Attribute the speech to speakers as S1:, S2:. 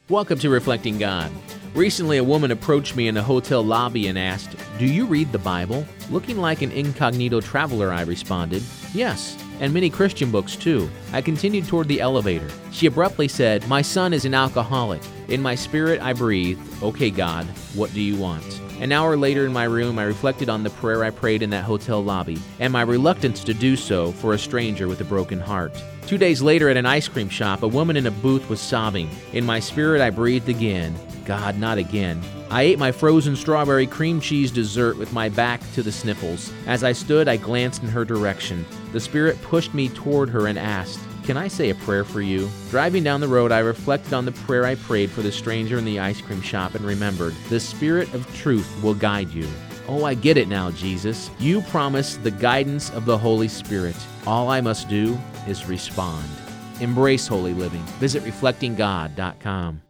S1: Welcome to Reflecting God. Recently, a woman approached me in a hotel lobby and asked, "Do you read the Bible?" Looking like an incognito traveler, I responded, "Yes, and many Christian books too." I continued toward the elevator. She abruptly said, "My son is an alcoholic." In my spirit, I breathed, "Okay, God, what do you want?" An hour later in my room, I reflected on the prayer I prayed in that hotel lobby, and my reluctance to do so for a stranger with a broken heart. 2 days later at an ice cream shop, a woman in a booth was sobbing. In my spirit, I breathed again, "God, not again." I ate my frozen strawberry cream cheese dessert with my back to the sniffles. As I stood, I glanced in her direction. The Spirit pushed me toward her and asked, "Can I say a prayer for you?" Driving down the road, I reflected on the prayer I prayed for the stranger in the ice cream shop and remembered, the Spirit of truth will guide you. Oh, I get it now, Jesus. You promised the guidance of the Holy Spirit. All I must do is respond. Embrace holy living. Visit reflectinggod.com.